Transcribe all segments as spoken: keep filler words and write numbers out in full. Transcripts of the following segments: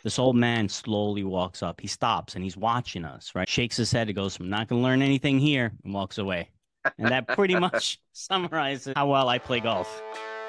This old man slowly walks up. He stops and he's watching us, right? Shakes his head. He goes, I'm not going to learn anything here, and walks away. And that pretty much summarizes how well I play golf.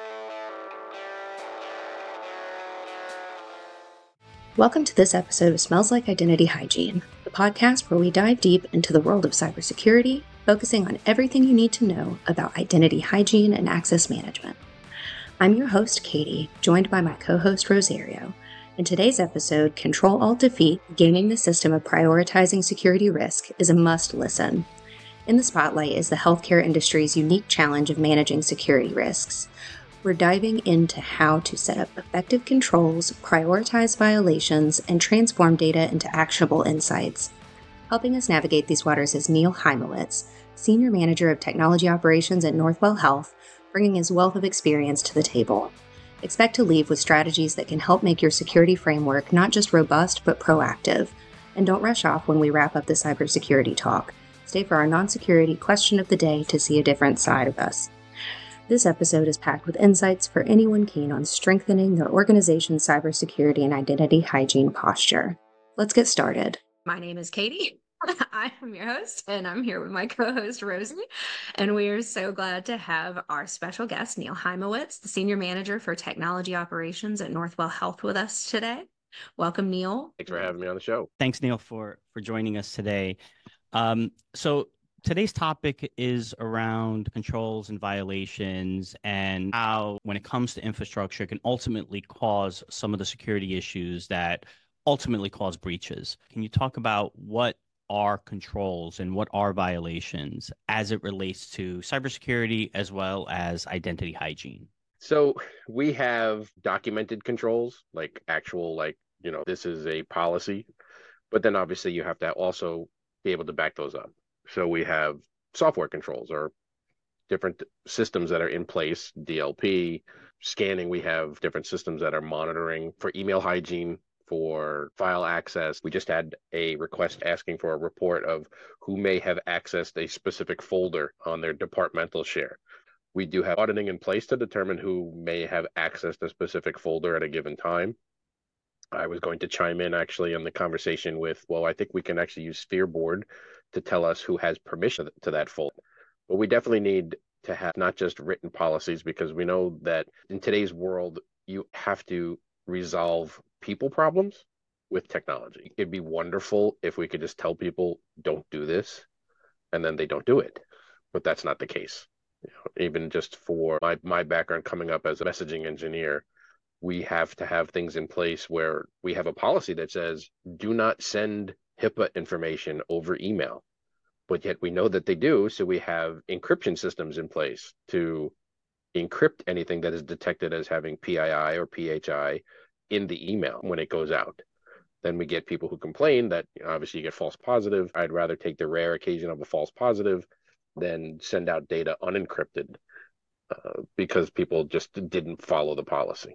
Welcome to this episode of Smells Like Identity Hygiene, the podcast where we dive deep into the world of cybersecurity, focusing on everything you need to know about identity hygiene and access management. I'm your host, Katie, joined by my co-host, Rosario. In today's episode, Control-Alt-Defeat, Gaming the System of Prioritizing Security Risk, is a must-listen. In the spotlight is the healthcare industry's unique challenge of managing security risks. We're diving into how to set up effective controls, prioritize violations, and transform data into actionable insights. Helping us navigate these waters is Neil Heimowitz, Senior Manager of Technology Operations at Northwell Health, bringing his wealth of experience to the table. Expect to leave with strategies that can help make your security framework not just robust, but proactive. And don't rush off when we wrap up the cybersecurity talk. Stay for our non-security question of the day to see a different side of us. This episode is packed with insights for anyone keen on strengthening their organization's cybersecurity and identity hygiene posture. Let's get started. My name is Katie. I am your host, and I'm here with my co-host, Rosie. And we are so glad to have our special guest, Neil Heimowitz, the Senior Manager for Technology Operations at Northwell Health, with us today. Welcome, Neil. Thanks for having me on the show. Thanks, Neil, for, for joining us today. Um, so today's topic is around controls and violations and how, when it comes to infrastructure, it can ultimately cause some of the security issues that ultimately cause breaches. Can you talk about what are controls and what are violations as it relates to cybersecurity as well as identity hygiene? So we have documented controls, like actual, like, you know, this is a policy, but then obviously you have to also be able to back those up. So we have software controls or different systems that are in place, D L P, scanning. We have different systems that are monitoring for email hygiene, for file access. We just had a request asking for a report of who may have accessed a specific folder on their departmental share. We do have auditing in place to determine who may have accessed a specific folder at a given time. I was going to chime in actually in the conversation with, well, I think we can actually use Sphereboard to tell us who has permission to that folder. But we definitely need to have not just written policies, because we know that in today's world, you have to resolve people problems with technology. It'd be wonderful if we could just tell people, don't do this, and then they don't do it. But that's not the case. You know, even just for my, my background coming up as a messaging engineer, we have to have things in place where we have a policy that says, do not send HIPAA information over email. But yet we know that they do, so we have encryption systems in place to encrypt anything that is detected as having P I I or P H I in the email when it goes out. Then we get people who complain that, you know, obviously you get false positive. I'd rather take the rare occasion of a false positive than send out data unencrypted uh, because people just didn't follow the policy.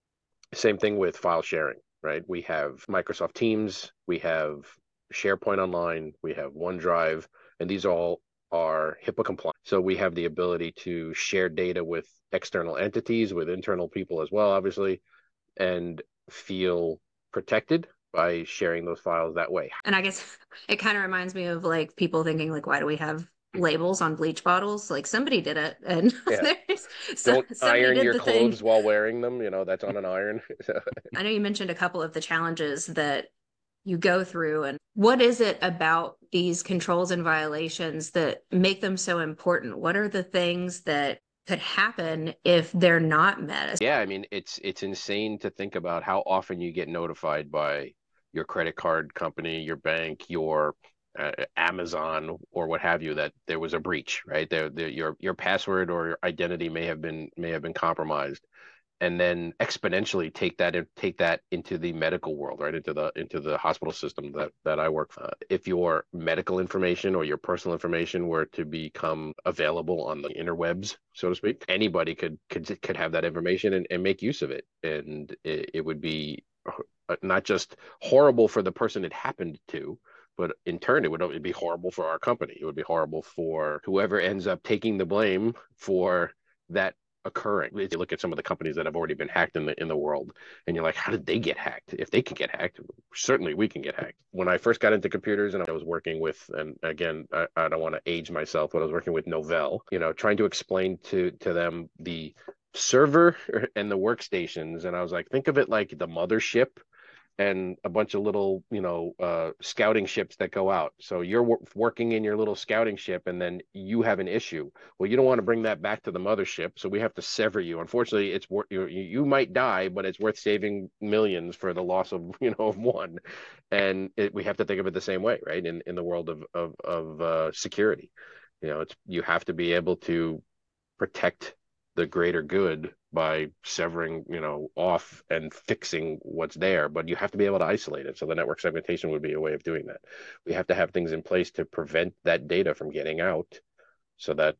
Same thing with file sharing, right? We have Microsoft Teams, we have SharePoint Online, we have OneDrive, and these all are HIPAA compliant. So we have the ability to share data with external entities, with internal people as well, obviously, and feel protected by sharing those files that way. And I guess it kind of reminds me of like people thinking like, why do we have labels on bleach bottles? Like somebody did it, and yeah. so, Don't iron your clothes thing. while wearing them. You know, that's on an iron. I know you mentioned a couple of the challenges that you go through, and what is it about these controls and violations that make them so important? What are the things that could happen if they're not met? Yeah, I mean, it's it's insane to think about how often you get notified by your credit card company, your bank, your uh, Amazon, or what have you, that there was a breach, right? There, there, your your password or your identity may have been may have been compromised, and then exponentially take that take that into the medical world, right? Into the into the hospital system that that I work for. If your medical information or your personal information were to become available on the interwebs, so to speak, anybody could could could have that information and, and make use of it, and it, it would be not just horrible for the person it happened to, but in turn, it would it'd be horrible for our company. It would be horrible for whoever ends up taking the blame for that occurring. You look at some of the companies that have already been hacked in the in the world, and you're like, how did they get hacked? If they can get hacked, certainly we can get hacked. When I first got into computers and I was working with, and again, I, I don't want to age myself, but I was working with Novell, you know, trying to explain to to them the server and the workstations, and I was like, think of it like the mothership and a bunch of little, you know, uh, scouting ships that go out. So you're w- working in your little scouting ship, and then you have an issue. Well, you don't want to bring that back to the mothership, so we have to sever you. Unfortunately, it's worth you, you might die, but it's worth saving millions for the loss of you know of one. And it, we have to think of it the same way, right? In in the world of of of uh, security, you know, it's you have to be able to protect the greater good by severing, you know, off and fixing what's there, but you have to be able to isolate it. So the network segmentation would be a way of doing that. We have to have things in place to prevent that data from getting out so that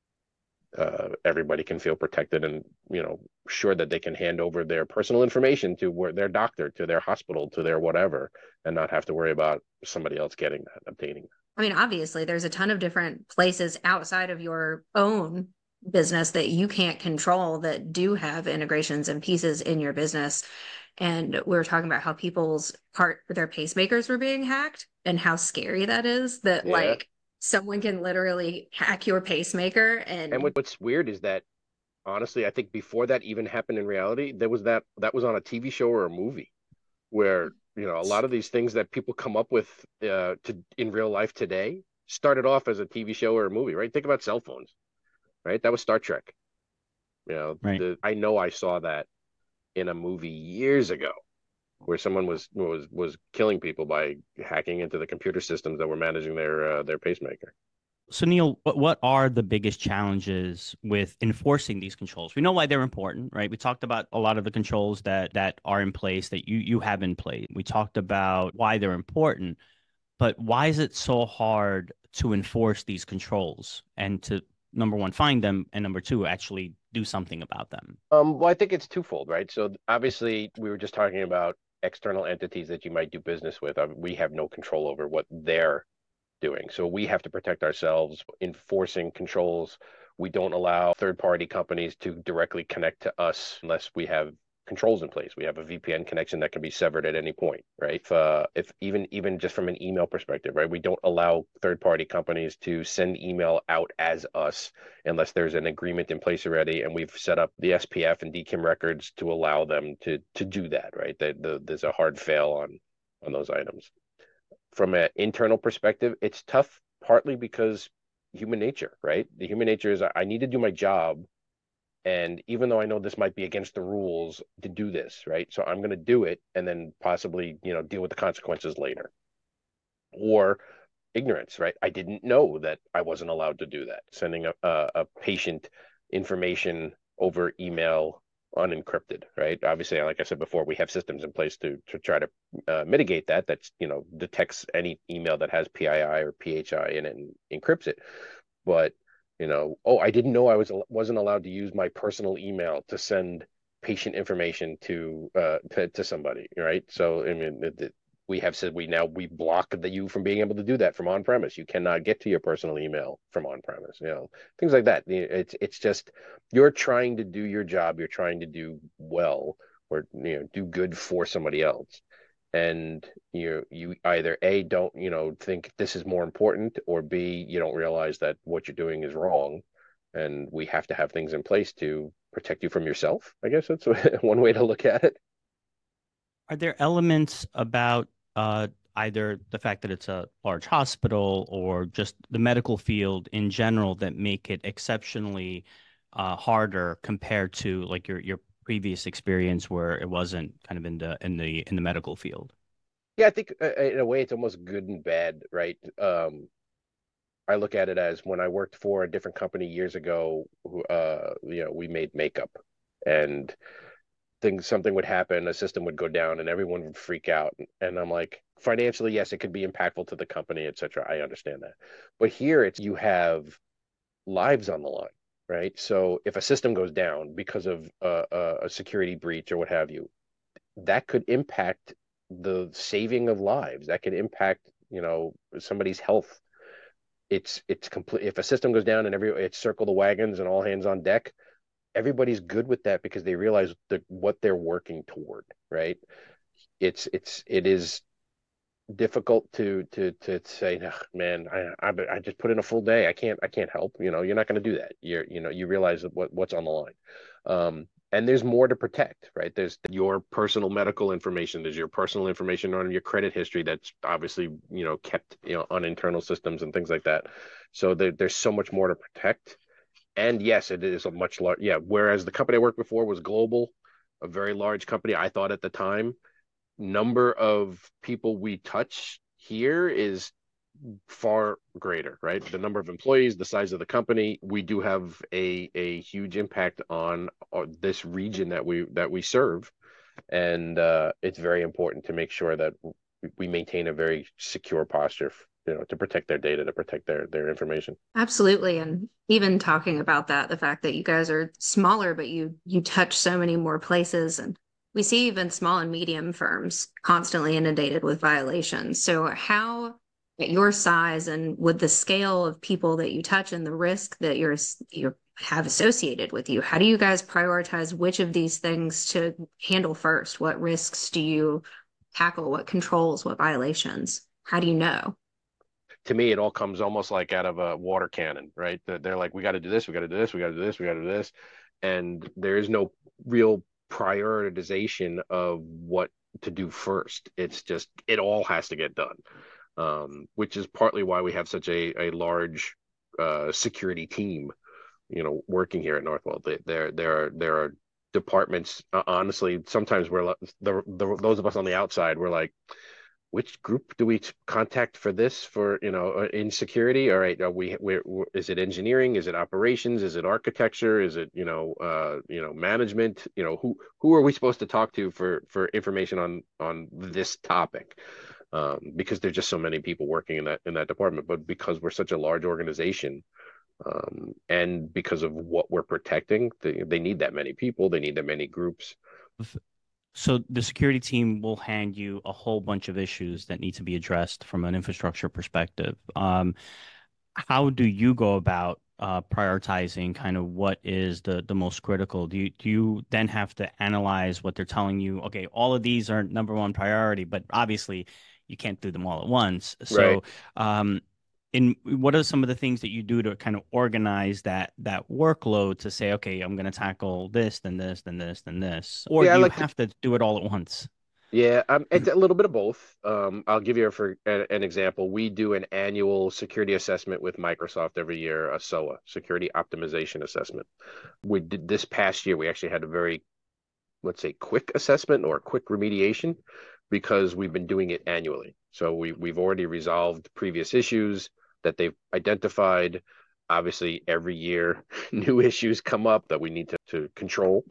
uh, everybody can feel protected and, you know, sure that they can hand over their personal information to where their doctor, to their hospital, to their whatever, and not have to worry about somebody else getting that, obtaining that. I mean, obviously, there's a ton of different places outside of your own business that you can't control that do have integrations and pieces in your business. And we were talking about how people's part their pacemakers were being hacked and how scary that is, that Yeah. like someone can literally hack your pacemaker. And, and what, what's weird is that honestly, I think before that even happened in reality, there was that that was on a T V show or a movie where, you know, a lot of these things that people come up with uh, to in real life today started off as a T V show or a movie, right? Think about cell phones, right? That was Star Trek. You know, Right. the, I know I saw that in a movie years ago where someone was was was killing people by hacking into the computer systems that were managing their uh, their pacemaker. So Neil, what, what are the biggest challenges with enforcing these controls? We know why they're important, right? We talked about a lot of the controls that that are in place that you you have in place. We talked about why they're important, but why is it so hard to enforce these controls and to, number one, find them, and number two, actually do something about them? Um, well, I think it's twofold, right? So obviously, we were just talking about external entities that you might do business with. Uh, we have no control over what they're doing. So we have to protect ourselves, enforcing controls. We don't allow third-party companies to directly connect to us unless we have controls in place. We have a V P N connection that can be severed at any point, right? If, uh, if even even just from an email perspective, right? We don't allow third-party companies to send email out as us unless there's an agreement in place already, and we've set up the S P F and D K I M records to allow them to to do that, right? That the, there's a hard fail on on those items. From an internal perspective, it's tough partly because human nature, right? The human nature is I need to do my job. And even though I know this might be against the rules to do this, right? So I'm going to do it and then possibly, you know, deal with the consequences later. Or ignorance, right? I didn't know that I wasn't allowed to do that. Sending a, a, a patient information over email unencrypted, right? Obviously, like I said before, we have systems in place to to try to uh, mitigate that. That's, you know, detects any email that has P I I or P H I in it and encrypts it. But, you know, oh, I didn't know I was wasn't allowed to use my personal email to send patient information to uh to, to somebody, right? So I mean, it, it, we have said we now we block the you from being able to do that from on premise. You cannot get to your personal email from on premise, you know, things like that. It's it's just you're trying to do your job, you're trying to do well or, you know, do good for somebody else. And you you either A, don't, you know, think this is more important, or B, you don't realize that what you're doing is wrong. And we have to have things in place to protect you from yourself. I guess that's one way to look at it. Are there elements about uh, either the fact that it's a large hospital or just the medical field in general that make it exceptionally uh, harder compared to like your your previous experience where it wasn't kind of in the in the in the medical field? Yeah, I think uh, in a way it's almost good and bad, right? Um, I look at it as when I worked for a different company years ago, uh, you know, we made makeup, and things something would happen, a system would go down, and everyone would freak out. And I'm like, financially, yes, it could be impactful to the company, et cetera. I understand that, but here it's you have lives on the line, right? So if a system goes down because of a, a security breach or what have you, that could impact the saving of lives. That could impact, you know, somebody's health. It's it's complete. If a system goes down and every it's circle the wagons and all hands on deck, everybody's good with that because they realize the, what they're working toward, right? It's it's it is difficult to to to say, "Ugh, man, I, I I just put in a full day. I can't I can't help. You know, you're not going to do that. You're you know you realize what what's on the line, um, and there's more to protect, right? There's your personal medical information. There's your personal information on your credit history that's obviously you know kept you know on internal systems and things like that. So there, there's so much more to protect. And yes, it is a much larger, yeah. Whereas the company I worked before was global, a very large company. I thought at the time, number of people we touch here is far greater, right? The number of employees, the size of the company, we do have a a huge impact on, on this region that we that we serve, and uh, it's very important to make sure that we maintain a very secure posture, you know, to protect their data, to protect their their information. Absolutely. And even talking about that, the fact that you guys are smaller, but you you touch so many more places. And we see even small and medium firms constantly inundated with violations. So how at your size and with the scale of people that you touch and the risk that you're you have associated with you, how do you guys prioritize which of these things to handle first? What risks do you tackle? What controls? What violations? How do you know? To me, it all comes almost like out of a water cannon, right? They're like, we got to do this, we got to do this, we got to do this, we got to do this. And there is no real prioritization of what to do first. It's just, it all has to get done, um, which is partly why we have such a, a large uh, security team, you know, working here at Northwell. There, there are, there are departments, uh, honestly, sometimes we're, the, the, those of us on the outside, we're like, which group do we contact for this, for you know in security? All right, are we we is it engineering, is it operations, is it architecture, is it you know uh you know management, you know who who are we supposed to talk to for for information on on this topic, um because there's just so many people working in that in that department. But because we're such a large organization, um and because of what we're protecting, they, they need that many people, they need that many groups. So the security team will hand you a whole bunch of issues that need to be addressed from an infrastructure perspective. Um, how do you go about uh, prioritizing kind of what is the the most critical? Do you do you then have to analyze what they're telling you? Okay, all of these are number one priority, but obviously you can't do them all at once. Right. So, um, in what are some of the things that you do to kind of organize that that workload to say, okay, I'm going to tackle this, then this, then this, then this, or Yeah, I do you like to have to do it all at once? Yeah, um, it's a little bit of both. Um, I'll give you for an, an example. We do an annual security assessment with Microsoft every year, a S O A, Security Optimization Assessment. We did this past year, we actually had a very, let's say, quick assessment or quick remediation because we've been doing it annually. So we we've already resolved previous issues that they've identified. Obviously, every year new issues come up that we need to, to control.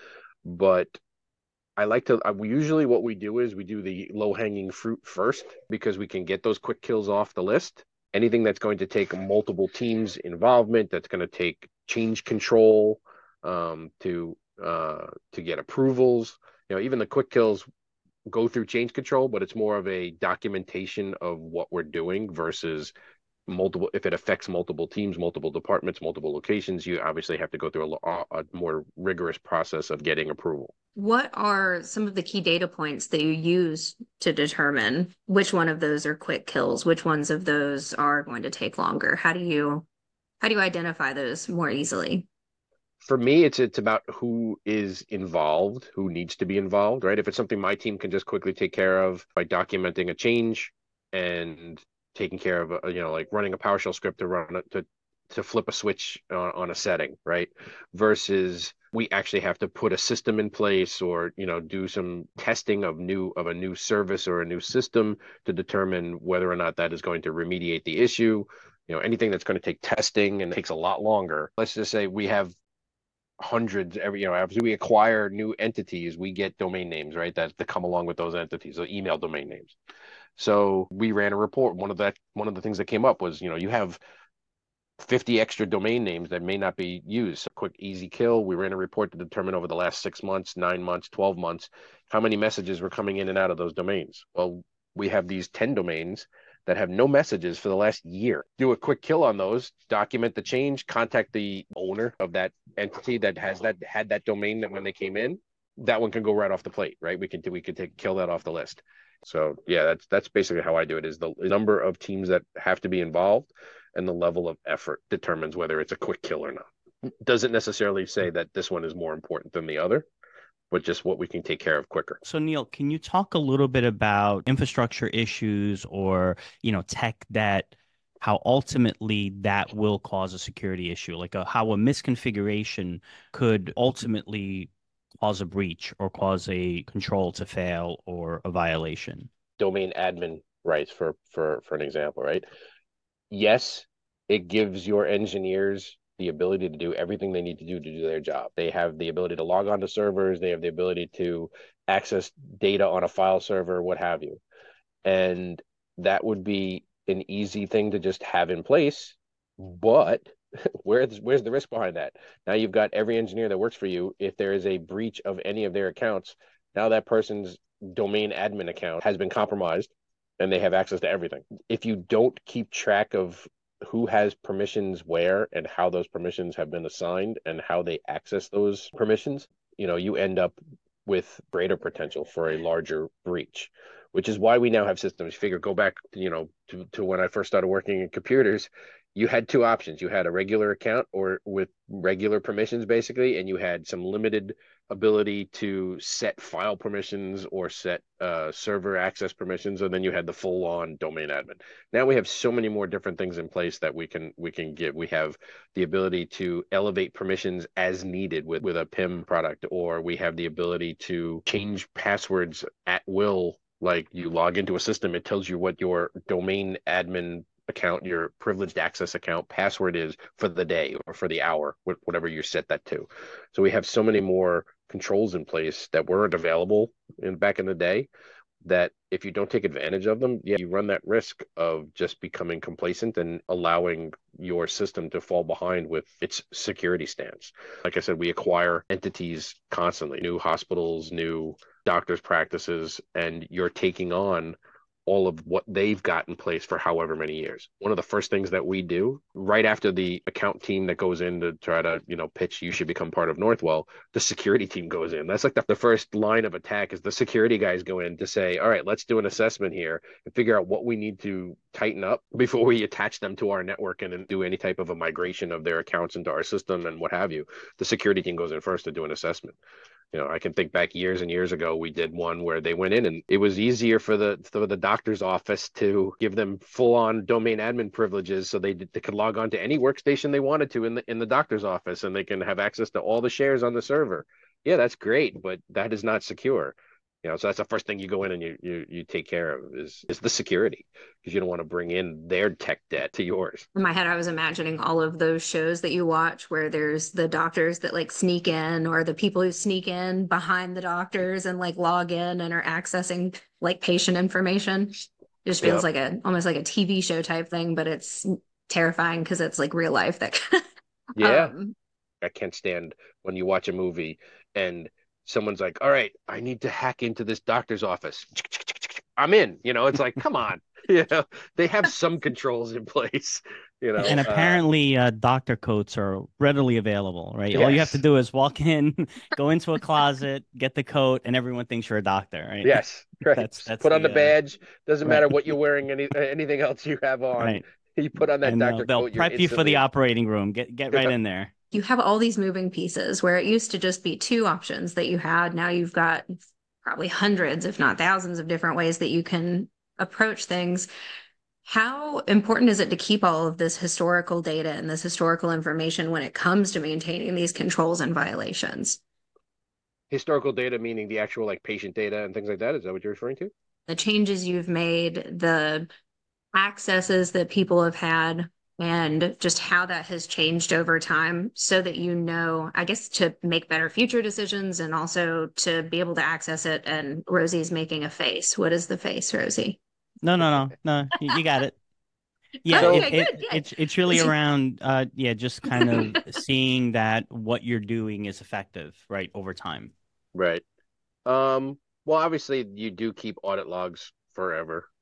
But I like to, uh, we usually what we do is we do the low hanging fruit first because we can get those quick kills off the list. Anything that's going to take multiple teams involvement, that's going to take change control, um, to uh, to get approvals. You know, even the quick kills go through change control, but it's more of a documentation of what we're doing versus multiple. If it affects multiple teams, multiple departments, multiple locations, you obviously have to go through a, a more rigorous process of getting approval. What are some of the key data points that you use to determine which one of those are quick kills, which ones of those are going to take longer? How do you how do you identify those more easily? For me, it's it's about who is involved, who needs to be involved, right? If it's something my team can just quickly take care of by documenting a change and taking care of, a, you know, like running a PowerShell script to run it to to flip a switch on, on a setting, right? Versus we actually have to put a system in place or, you know, do some testing of new of a new service or a new system to determine whether or not that is going to remediate the issue. You know, anything that's going to take testing and takes a lot longer. Let's just say we have hundreds every, you know, as we acquire new entities, we get domain names, right? That, that come along with those entities, so email domain names. So we ran a report. One of that, one of the things that came up was, you know, you have fifty extra domain names that may not be used. So quick, easy kill. We ran a report to determine over the last six months, nine months, twelve months, how many messages were coming in and out of those domains. Well, we have these ten domains that have no messages for the last year. Do a quick kill on those, document the change, contact the owner of that entity that has that had that domain that when they came in, that one can go right off the plate, right? We could we could take kill that off the list. So yeah, that's that's basically how I do it, is the number of teams that have to be involved and the level of effort determines whether it's a quick kill or not. Doesn't necessarily say that this one is more important than the other, but just what we can take care of quicker. So Neil, can you talk a little bit about infrastructure issues or, you know, tech debt, how ultimately that will cause a security issue, like a, how a misconfiguration could ultimately cause a breach or cause a control to fail or a violation? Domain admin rights, for for for an example, right? Yes, it gives your engineers the ability to do everything they need to do to do their job. They have the ability to log onto servers. They have the ability to access data on a file server, what have you. And that would be an easy thing to just have in place. But where's, where's the risk behind that? Now you've got every engineer that works for you. If there is a breach of any of their accounts, now that person's domain admin account has been compromised and they have access to everything. If you don't keep track of who has permissions where and how those permissions have been assigned and how they access those permissions, you know, you end up with greater potential for a larger breach, which is why we now have systems. Figure, go back, you know, to, to when I first started working in computers, you had two options. You had a regular account or with regular permissions, basically, and you had some limited ability to set file permissions or set uh, server access permissions, and then you had the full-on domain admin. Now we have so many more different things in place that we can we can give. We have the ability to elevate permissions as needed with, with a P I M product, or we have the ability to change passwords at will. Like you log into a system, it tells you what your domain admin account, your privileged access account password is for the day or for the hour, whatever you set that to. So we have so many more controls in place that weren't available in back in the day, that if you don't take advantage of them, yeah, you run that risk of just becoming complacent and allowing your system to fall behind with its security stance. Like I said, we acquire entities constantly, new hospitals, new doctors' practices, and you're taking on all of what they've got in place for however many years. One of the first things that we do right after the account team that goes in to try to, you know, pitch, you should become part of Northwell, the security team goes in. That's like the, the first line of attack, is the security guys go in to say, all right, let's do an assessment here and figure out what we need to tighten up before we attach them to our network and, and do any type of a migration of their accounts into our system and what have you. The security team goes in first to do an assessment. You know, I can think back years and years ago, we did one where they went in and it was easier for the for the doctor's office to give them full-on domain admin privileges, so they, they could log on to any workstation they wanted to in the in the doctor's office, and they can have access to all the shares on the server. Yeah, that's great, but that is not secure. You know, so that's the first thing you go in and you you you take care of is is the security, because you don't want to bring in their tech debt to yours. In my head, I was imagining all of those shows that you watch where there's the doctors that like sneak in, or the people who sneak in behind the doctors and like log in and are accessing like patient information. It just feels yep. like a almost like a T V show type thing, but it's terrifying because it's like real life. That yeah, um, I can't stand when you watch a movie and someone's like, all right, I need to hack into this doctor's office. I'm in, you know, it's like, come on, you know, they have some controls in place, you know. And apparently uh, uh, doctor coats are readily available, right? Yes. All you have to do is walk in, go into a closet, get the coat, and everyone thinks you're a doctor, right? Yes, right. That's, that's put the, on the badge. Doesn't right. matter what you're wearing, any anything else you have on. Right. You put on that and doctor they'll, coat. They'll prep you for the operating room. Get get right in there. You have all these moving pieces where it used to just be two options that you had. Now you've got probably hundreds, if not thousands, of different ways that you can approach things. How important is it to keep all of this historical data and this historical information when it comes to maintaining these controls and violations? Historical data meaning the actual like patient data and things like that? Is that what you're referring to? The changes you've made, the accesses that people have had, and just how that has changed over time, so that, you know, I guess to make better future decisions and also to be able to access it. And Rosie's making a face. What is the face, Rosie? No, no, no, no. You, you got it. Yeah, oh, it, okay, it, good, good. it's it's really around, uh, yeah, just kind of seeing that what you're doing is effective, right, over time. Right. Um. Well, obviously, you do keep audit logs forever.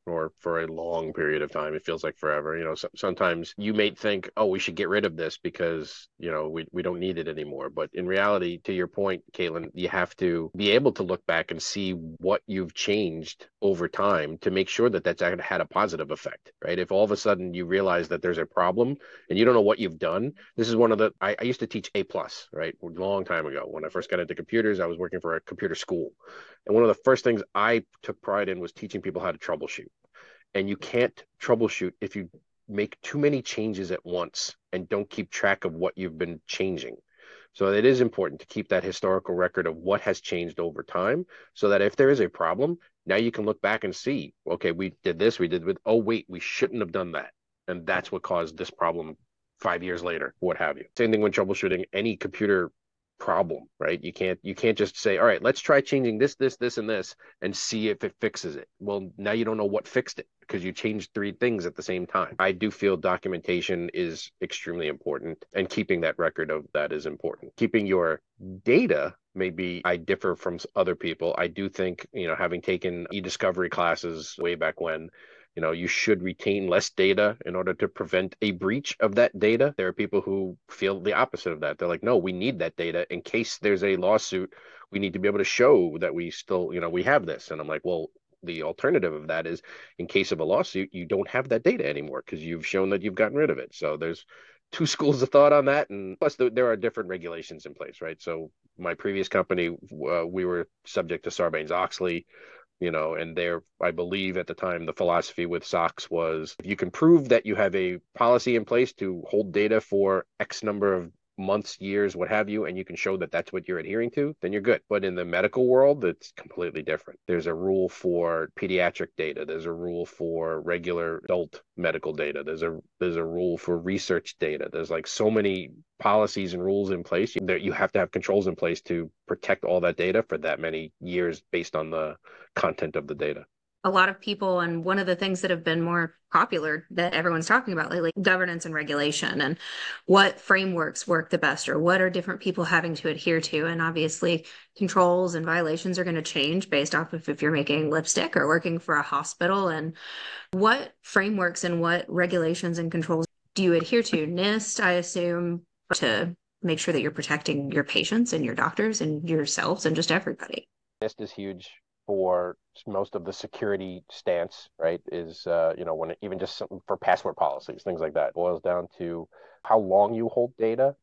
or for a long period of time. It feels like forever. You know, so, sometimes you may think, oh, we should get rid of this because, you know, we, we don't need it anymore. But in reality, to your point, Caitlin, you have to be able to look back and see what you've changed over time to make sure that that's had a positive effect, right? If all of a sudden you realize that there's a problem and you don't know what you've done, this is one of the, I, I used to teach A plus, right? A long time ago. When I first got into computers, I was working for a computer school. And one of the first things I took pride in was teaching people how to troubleshoot. And you can't troubleshoot if you make too many changes at once and don't keep track of what you've been changing. So it is important to keep that historical record of what has changed over time so that if there is a problem, now you can look back and see, okay, we did this, we did with, oh, wait, we shouldn't have done that. And that's what caused this problem five years later, what have you. Same thing when troubleshooting any computer problem, right? You can't you can't just say, all right, let's try changing this, this, this, and this and see if it fixes it. Well, now you don't know what fixed it because you changed three things at the same time. I do feel documentation is extremely important, and keeping that record of that is important. Keeping your data, maybe I differ from other people. I do think, you know, having taken e-discovery classes way back when, you know, you should retain less data in order to prevent a breach of that data. There are people who feel the opposite of that. They're like, no, we need that data in case there's a lawsuit. We need to be able to show that we still, you know, we have this. And I'm like, well, the alternative of that is in case of a lawsuit, you don't have that data anymore because you've shown that you've gotten rid of it. So there's two schools of thought on that. And plus there are different regulations in place, right? So my previous company, uh, we were subject to Sarbanes-Oxley. You know, and there, I believe at the time, the philosophy with SOX was if you can prove that you have a policy in place to hold data for X number of months, years, what have you, and you can show that that's what you're adhering to, then you're good. But in the medical world, it's completely different. There's a rule for pediatric data. There's a rule for regular adult medical data. There's a there's a rule for research data. There's like so many policies and rules in place that you have to have controls in place to protect all that data for that many years based on the content of the data. A lot of people, and one of the things that have been more popular that everyone's talking about lately, governance and regulation, and what frameworks work the best, or what are different people having to adhere to. And obviously controls and violations are going to change based off of if you're making lipstick or working for a hospital. And what frameworks and what regulations and controls do you adhere to? NIST, I assume, to make sure that you're protecting your patients and your doctors and yourselves and just everybody. NIST is huge for most of the security stance, right, is, uh, you know, when it, even just some, for password policies, things like that, boils down to how long you hold data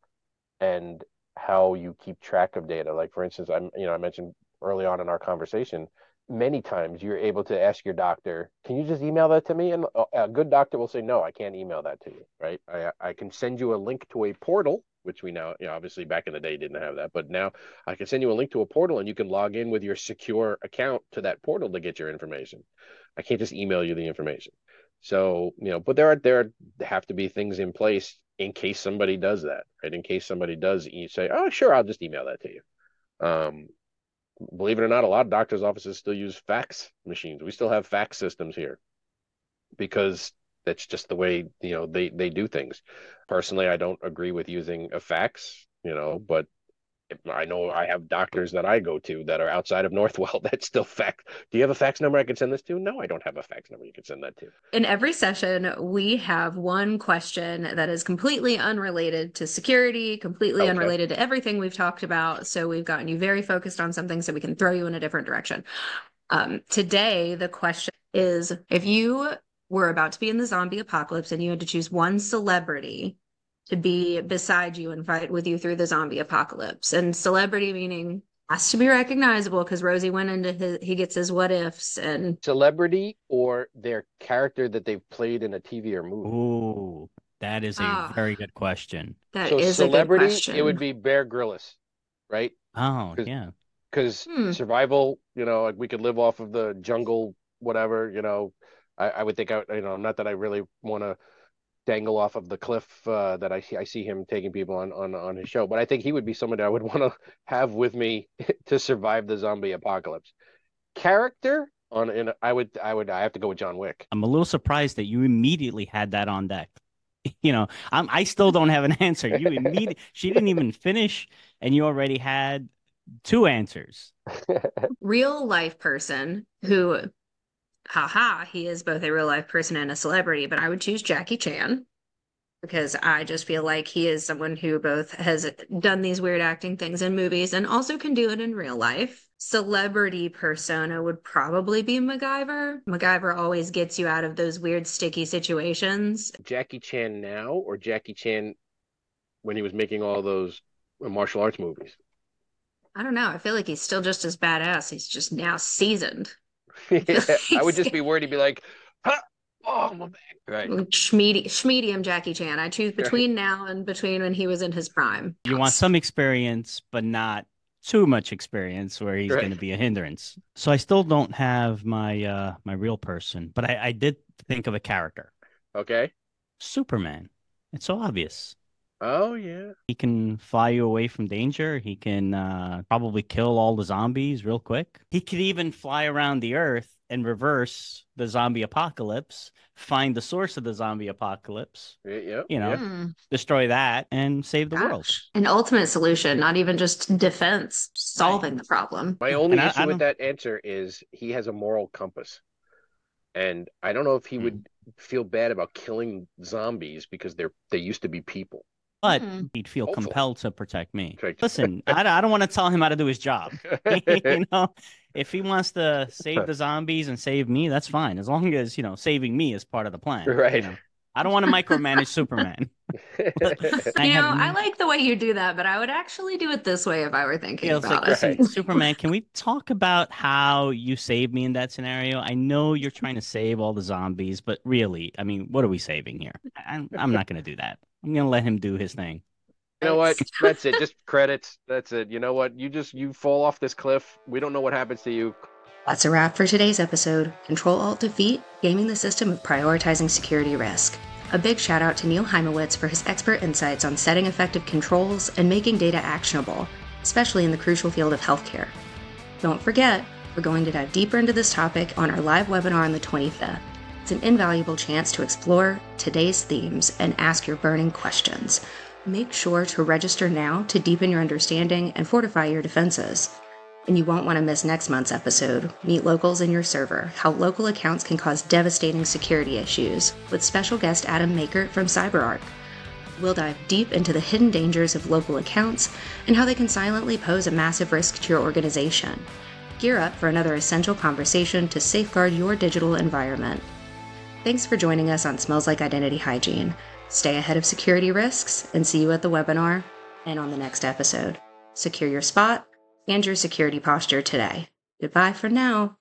and how you keep track of data. Like, for instance, I'm, you know, I mentioned early on in our conversation, many times you're able to ask your doctor, can you just email that to me? And a good doctor will say, no, I can't email that to you, right? I, I can send you a link to a portal, which we now, you know, obviously back in the day didn't have that, but now I can send you a link to a portal and you can log in with your secure account to that portal to get your information. I can't just email you the information. So, you know, but there are, there have to be things in place in case somebody does that, right? In case somebody does, you say, oh, sure, I'll just email that to you. Um, believe it or not, a lot of doctors' offices still use fax machines. We still have fax systems here because that's just the way, you know, they, they do things. Personally, I don't agree with using a fax, you know, but I know I have doctors that I go to that are outside of Northwell that still fax. Do you have a fax number I can send this to? No, I don't have a fax number you can send that to. In every session, we have one question that is completely unrelated to security, completely okay. unrelated to everything we've talked about. So we've gotten you very focused on something so we can throw you in a different direction. Um, today, the question is, if you were about to be in the zombie apocalypse and you had to choose one celebrity to be beside you and fight with you through the zombie apocalypse, and celebrity meaning has to be recognizable because Rosie went into his, he gets his what ifs, and celebrity or their character that they've played in a T V or movie. Ooh, that is a ah, very good question. That so is celebrity, a good question. It would be Bear Grylls, right? Oh, Cause, yeah. Because hmm. survival, you know, like we could live off of the jungle, whatever, you know. I, I would think, I, you know, not that I really want to dangle off of the cliff uh, that I see, I see him taking people on, on, on his show, but I think he would be somebody I would want to have with me to survive the zombie apocalypse. Character on, in, I would, I would, I have to go with John Wick. I'm a little surprised that you immediately had that on deck. You know, I'm, I still don't have an answer. You immediately, she didn't even finish, and you already had two answers. Real life person who haha, he is both a real life person and a celebrity, but I would choose Jackie Chan because I just feel like he is someone who both has done these weird acting things in movies and also can do it in real life. Celebrity persona would probably be MacGyver. MacGyver always gets you out of those weird, sticky situations. Jackie Chan now or Jackie Chan when he was making all those martial arts movies? I don't know. I feel like he's still just as badass. He's just now seasoned. Yeah, I would just be worried. He'd be like, huh? Oh, my back. Right. Schmeedy, Schmedium Jackie Chan. I choose between now and between when he was in his prime. You want some experience, but not too much experience where he's Right. going to be a hindrance. So I still don't have my uh, my real person, but I, I did think of a character. Okay. Superman. It's so obvious. Oh, yeah. He can fly you away from danger. He can uh, probably kill all the zombies real quick. He could even fly around the earth and reverse the zombie apocalypse, find the source of the zombie apocalypse, Yeah, yeah, you know, yeah. Mm, destroy that and save the world. gosh. An ultimate solution, not even just defense, solving the problem. My only And I- issue I with don't- that answer is he has a moral compass. And I don't know if he Hmm. would feel bad about killing zombies because they're they used to be people. But Hmm. he'd feel Hopefully. compelled to protect me. Correct. Listen, I, I don't want to tell him how to do his job. You know, if he wants to save the zombies and save me, that's fine. As long as, you know, saving me is part of the plan. you Right. know. I don't want to micromanage Superman. I You know, have I n- like the way you do that, but I would actually do it this way if I were thinking Yeah, it's about like, it. listen, Right. Superman, can we talk about how you saved me in that scenario? I know you're trying to save all the zombies, but really, I mean, what are we saving here? I- I'm, I'm not going to do that. I'm going to let him do his thing. You know what? That's it. Just credits. That's it. You know what? You just you fall off this cliff. We don't know what happens to you. That's a wrap for today's episode. Control-Alt-Defeat, gaming the system of prioritizing security risk. A big shout out to Neil Heimowitz for his expert insights on setting effective controls and making data actionable, especially in the crucial field of healthcare. Don't forget, we're going to dive deeper into this topic on our live webinar on the twenty-fifth. It's an invaluable chance to explore today's themes and ask your burning questions. Make sure to register now to deepen your understanding and fortify your defenses. And you won't want to miss next month's episode, Meet Locals in Your Server, How Local Accounts Can Cause Devastating Security Issues, with special guest Adam Makert from CyberArk. We'll dive deep into the hidden dangers of local accounts and how they can silently pose a massive risk to your organization. Gear up for another essential conversation to safeguard your digital environment. Thanks for joining us on Smells Like Identity Hygiene. Stay ahead of security risks and see you at the webinar and on the next episode. Secure your spot and your security posture today. Goodbye for now.